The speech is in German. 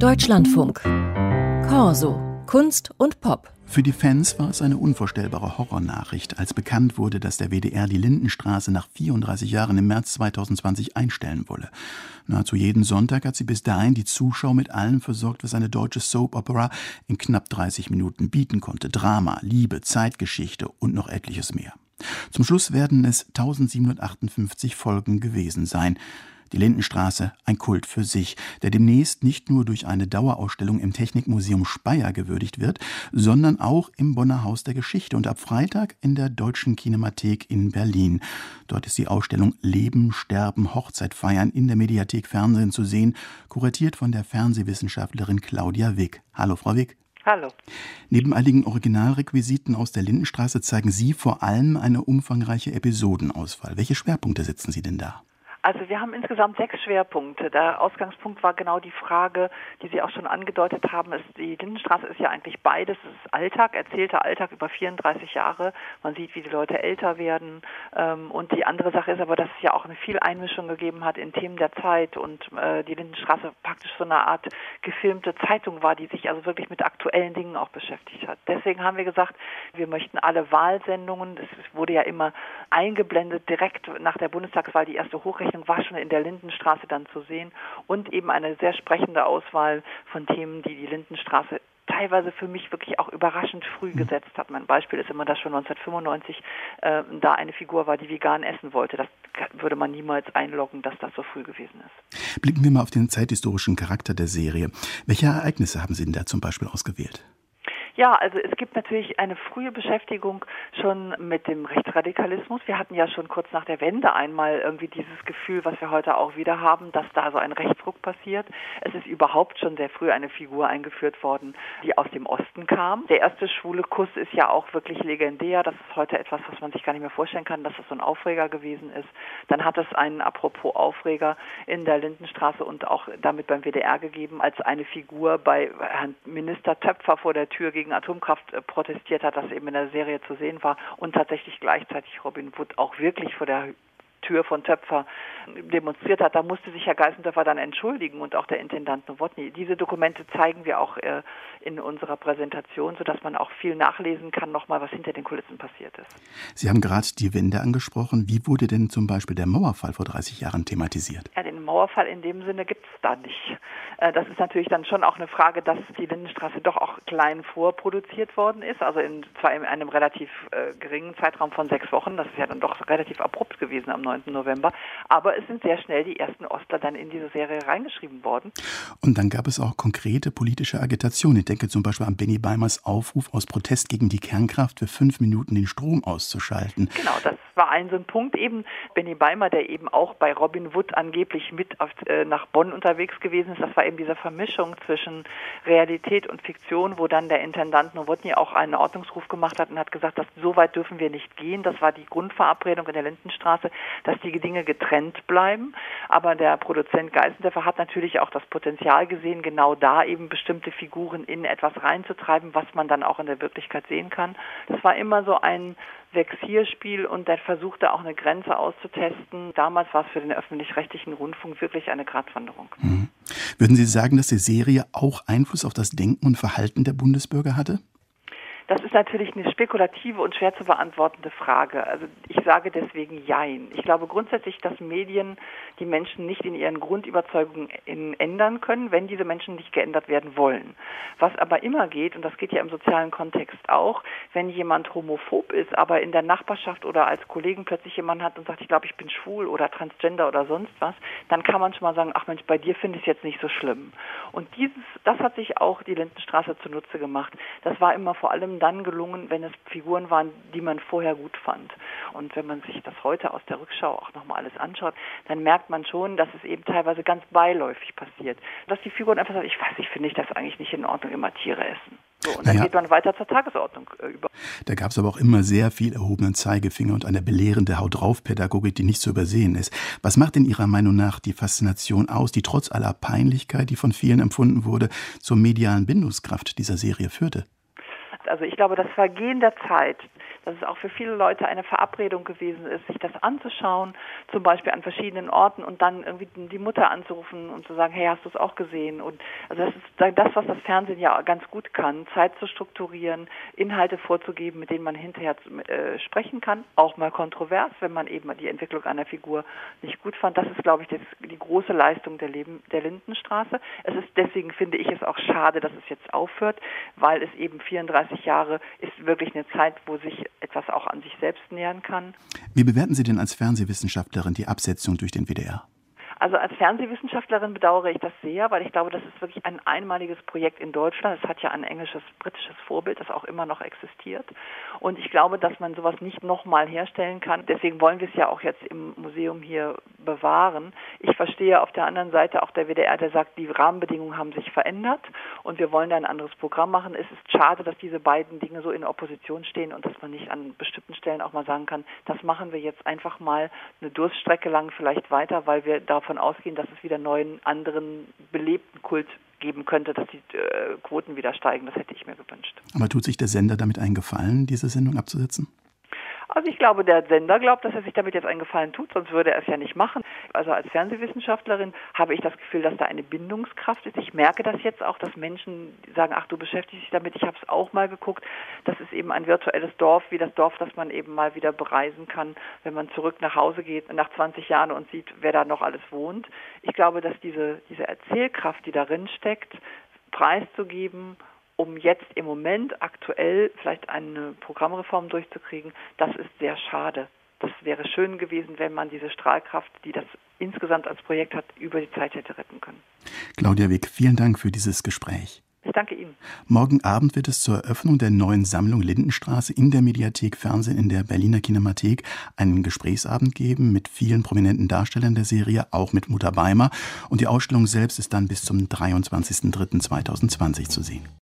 Deutschlandfunk. Corso. Kunst und Pop. Für die Fans war es eine unvorstellbare Horrornachricht, als bekannt wurde, dass der WDR die Lindenstraße nach 34 Jahren im März 2020 einstellen wolle. Nahezu jeden Sonntag hat sie bis dahin die Zuschauer mit allem versorgt, was eine deutsche Soap-Opera in knapp 30 Minuten bieten konnte. Drama, Liebe, Zeitgeschichte und noch etliches mehr. Zum Schluss werden es 1758 Folgen gewesen sein. Die Lindenstraße, ein Kult für sich, der demnächst nicht nur durch eine Dauerausstellung im Technikmuseum Speyer gewürdigt wird, sondern auch im Bonner Haus der Geschichte und ab Freitag in der Deutschen Kinemathek in Berlin. Dort ist die Ausstellung Leben, Sterben, Hochzeit feiern in der Mediathek Fernsehen zu sehen, kuratiert von der Fernsehwissenschaftlerin Claudia Wick. Hallo, Frau Wick. Hallo. Neben einigen Originalrequisiten aus der Lindenstraße zeigen Sie vor allem eine umfangreiche Episodenauswahl. Welche Schwerpunkte setzen Sie denn da? Also wir haben insgesamt 6 Schwerpunkte. Der Ausgangspunkt war genau die Frage, die Sie auch schon angedeutet haben. Die Lindenstraße ist ja eigentlich beides. Es ist Alltag, erzählter Alltag über 34 Jahre. Man sieht, wie die Leute älter werden. Und die andere Sache ist aber, dass es ja auch eine viel Einmischung gegeben hat in Themen der Zeit und die Lindenstraße praktisch so eine Art gefilmte Zeitung war, die sich also wirklich mit aktuellen Dingen auch beschäftigt hat. Deswegen haben wir gesagt, wir möchten alle Wahlsendungen, das wurde ja immer eingeblendet, direkt nach der Bundestagswahl, die erste Hochrechnung war schon in der Lindenstraße dann zu sehen und eben eine sehr sprechende Auswahl von Themen, die die Lindenstraße teilweise für mich wirklich auch überraschend früh gesetzt hat. Mein Beispiel ist immer, dass schon 1995 da eine Figur war, die vegan essen wollte. Das würde man niemals einloggen, dass das so früh gewesen ist. Blicken wir mal auf den zeithistorischen Charakter der Serie. Welche Ereignisse haben Sie denn da zum Beispiel ausgewählt? Ja, also es gibt natürlich eine frühe Beschäftigung schon mit dem Rechtsradikalismus. Wir hatten ja schon kurz nach der Wende einmal irgendwie dieses Gefühl, was wir heute auch wieder haben, dass da so ein Rechtsruck passiert. Es ist überhaupt schon sehr früh eine Figur eingeführt worden, die aus dem Osten kam. Der erste schwule Kuss ist ja auch wirklich legendär. Das ist heute etwas, was man sich gar nicht mehr vorstellen kann, dass das so ein Aufreger gewesen ist. Dann hat es einen, apropos Aufreger, in der Lindenstraße und auch damit beim WDR gegeben, als eine Figur bei Herrn Minister Töpfer vor der Tür gegen Atomkraft protestiert hat, das eben in der Serie zu sehen war und tatsächlich gleichzeitig Robin Wood auch wirklich vor der Tür von Töpfer demonstriert hat. Da musste sich Herr Geißendörfer dann entschuldigen und auch der Intendant Nowotny. Diese Dokumente zeigen wir auch in unserer Präsentation, sodass man auch viel nachlesen kann, nochmal, was hinter den Kulissen passiert ist. Sie haben gerade die Wende angesprochen. Wie wurde denn zum Beispiel der Mauerfall vor 30 Jahren thematisiert? Ja, den Mauerfall in dem Sinne gibt es da nicht. Das ist natürlich dann schon auch eine Frage, dass die Lindenstraße doch auch klein vorproduziert worden ist, also zwar in einem relativ geringen Zeitraum von 6 Wochen. Das ist ja dann doch relativ abrupt gewesen am 9. November. Aber es sind sehr schnell die ersten Ostler dann in diese Serie reingeschrieben worden. Und dann gab es auch konkrete politische Agitation. Ich denke zum Beispiel an Benny Beimers Aufruf aus Protest gegen die Kernkraft für 5 Minuten den Strom auszuschalten. Genau, das war so ein Punkt eben. Benny Beimer, der eben auch bei Robin Wood angeblich mit nach Bonn unterwegs gewesen ist, das war eben diese Vermischung zwischen Realität und Fiktion, wo dann der Intendant Nowotny auch einen Ordnungsruf gemacht hat und hat gesagt, dass so weit dürfen wir nicht gehen. Das war die Grundverabredung in der Lindenstraße, dass die Dinge getrennt bleiben. Aber der Produzent Geißendörfer hat natürlich auch das Potenzial gesehen, genau da eben bestimmte Figuren in etwas reinzutreiben, was man dann auch in der Wirklichkeit sehen kann. Das war immer so ein Vexierspiel und der versuchte auch eine Grenze auszutesten. Damals war es für den öffentlich-rechtlichen Rundfunk wirklich eine Gratwanderung. Würden Sie sagen, dass die Serie auch Einfluss auf das Denken und Verhalten der Bundesbürger hatte? Das ist natürlich eine spekulative und schwer zu beantwortende Frage. Also ich sage deswegen Jein. Ich glaube grundsätzlich, dass Medien die Menschen nicht in ihren Grundüberzeugungen ändern können, wenn diese Menschen nicht geändert werden wollen. Was aber immer geht, und das geht ja im sozialen Kontext auch, wenn jemand homophob ist, aber in der Nachbarschaft oder als Kollegen plötzlich jemand hat und sagt, ich glaube, ich bin schwul oder transgender oder sonst was, dann kann man schon mal sagen, ach Mensch, bei dir finde ich es jetzt nicht so schlimm. Und das hat sich auch die Lindenstraße zunutze gemacht. Das war immer vor allem dann gelungen, wenn es Figuren waren, die man vorher gut fand. Und wenn man sich das heute aus der Rückschau auch nochmal alles anschaut, dann merkt man schon, dass es eben teilweise ganz beiläufig passiert. Dass die Figuren einfach sagen, ich finde das eigentlich nicht in Ordnung, immer Tiere essen. So, und dann geht man weiter zur Tagesordnung über. Da gab es aber auch immer sehr viel erhobenen Zeigefinger und eine belehrende Haut-drauf-Pädagogik, die nicht zu übersehen ist. Was macht in Ihrer Meinung nach die Faszination aus, die trotz aller Peinlichkeit, die von vielen empfunden wurde, zur medialen Bindungskraft dieser Serie führte? Also ich glaube, das Vergehen der Zeit, dass es auch für viele Leute eine Verabredung gewesen ist, sich das anzuschauen, zum Beispiel an verschiedenen Orten und dann irgendwie die Mutter anzurufen und zu sagen, hey, hast du es auch gesehen? Und also das ist das, was das Fernsehen ja ganz gut kann, Zeit zu strukturieren, Inhalte vorzugeben, mit denen man hinterher sprechen kann, auch mal kontrovers, wenn man eben die Entwicklung einer Figur nicht gut fand. Das ist, glaube ich, die große Leistung der Lindenstraße. Es ist deswegen, finde ich es auch schade, dass es jetzt aufhört, weil es eben 34 Jahre ist wirklich eine Zeit, wo sich etwas auch an sich selbst nähern kann. Wie bewerten Sie denn als Fernsehwissenschaftlerin die Absetzung durch den WDR? Also als Fernsehwissenschaftlerin bedauere ich das sehr, weil ich glaube, das ist wirklich ein einmaliges Projekt in Deutschland. Es hat ja ein britisches Vorbild, das auch immer noch existiert. Und ich glaube, dass man sowas nicht nochmal herstellen kann. Deswegen wollen wir es ja auch jetzt im Museum hier bewahren. Ich verstehe auf der anderen Seite auch der WDR, der sagt, die Rahmenbedingungen haben sich verändert und wir wollen da ein anderes Programm machen. Es ist schade, dass diese beiden Dinge so in Opposition stehen und dass man nicht an bestimmten Stellen auch mal sagen kann, das machen wir jetzt einfach mal eine Durststrecke lang vielleicht weiter, weil wir davon ausgehen, dass es wieder neuen, anderen, belebten Kult geben könnte, dass die Quoten wieder steigen. Das hätte ich mir gewünscht. Aber tut sich der Sender damit einen Gefallen, diese Sendung abzusetzen? Also ich glaube, der Sender glaubt, dass er sich damit jetzt einen Gefallen tut, sonst würde er es ja nicht machen. Also als Fernsehwissenschaftlerin habe ich das Gefühl, dass da eine Bindungskraft ist. Ich merke das jetzt auch, dass Menschen sagen, ach, du beschäftigst dich damit, ich habe es auch mal geguckt. Das ist eben ein virtuelles Dorf, wie das Dorf, das man eben mal wieder bereisen kann, wenn man zurück nach Hause geht, nach 20 Jahren und sieht, wer da noch alles wohnt. Ich glaube, dass diese Erzählkraft, die darin steckt, preiszugeben, um jetzt im Moment aktuell vielleicht eine Programmreform durchzukriegen, das ist sehr schade. Das wäre schön gewesen, wenn man diese Strahlkraft, die das insgesamt als Projekt hat, über die Zeit hätte retten können. Claudia Wick, vielen Dank für dieses Gespräch. Ich danke Ihnen. Morgen Abend wird es zur Eröffnung der neuen Sammlung Lindenstraße in der Mediathek Fernsehen in der Berliner Kinemathek einen Gesprächsabend geben mit vielen prominenten Darstellern der Serie, auch mit Mutter Beimer. Und die Ausstellung selbst ist dann bis zum 23.03.2020 zu sehen.